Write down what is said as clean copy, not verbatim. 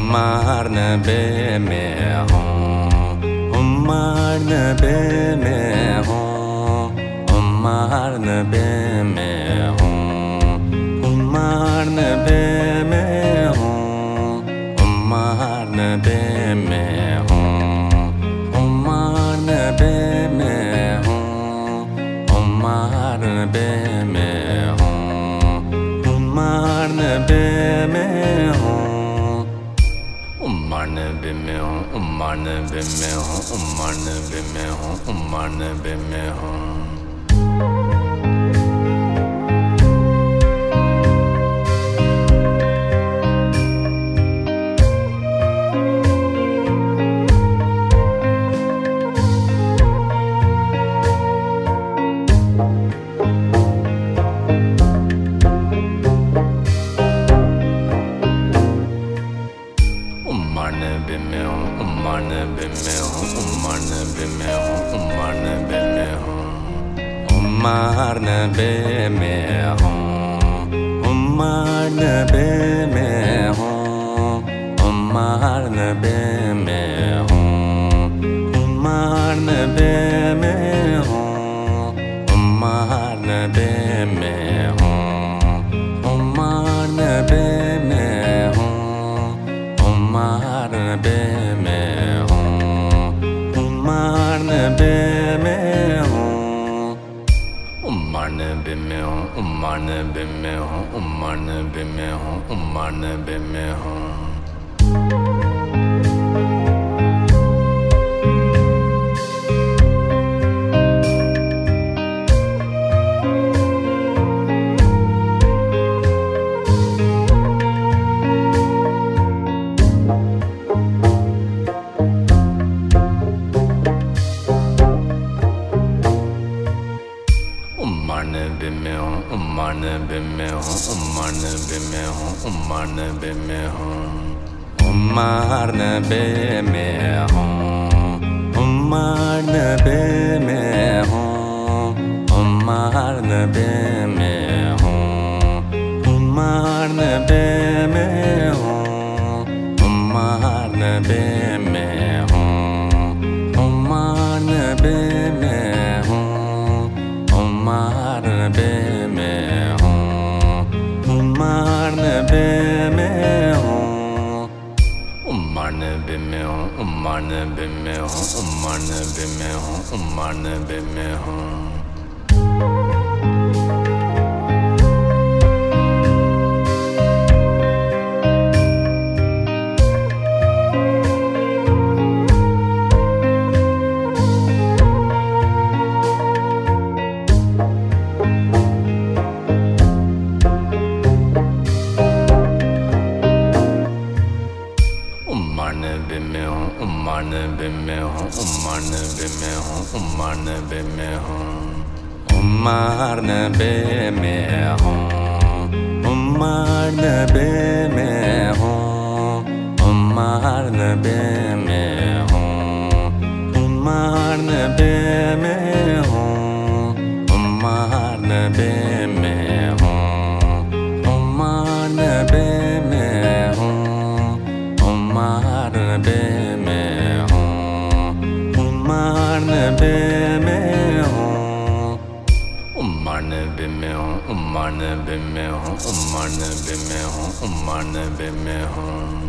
Umarne be me hon, umarne be me hon, umarne be me hon, umarne be me hon, umarne be me hon, umarne be me hon, umarne be me hon, umarne be me hon. Umarne be me hon, umarne be me hon, umarne be me hon, umarne be me hon. Umarne be me hon, umarne be me hon, umarne be me hon, umarne be me hon. Umarne be me hon, umarne be me hon, umarne be me hon, umarne be me hon, umarne be me hon, umarne be me hon. Umarne be me hon, umarne be me hon. Umarne be me hon, umarne be me hon, umarne be me hon, umarne be me hon. Umarne be me hon, umarne be me hon, umarne be me hon, umarne be me hon. Umarne be me hon, umarne be me hon, umarne be me hon, umarne be me hon, umarne be me hon, umarne be me hon. Umarne be me hon, umarne be me hon. Umarne be me hon, umarne be me hon, umarne be me hon, umarne be me hon. Umarne be me hon, umarne be me hon, umarne be me hon, umarne be me hon. Umarne be me hon, umarne be me hon, umarne be me hon, umarne be me hon, umarne be me hon, umarne be me hon. Umarne be me hon, umarne be me hon. Umarne be me hon, umarne be me hon, umarne be me hon, umarne be me hon.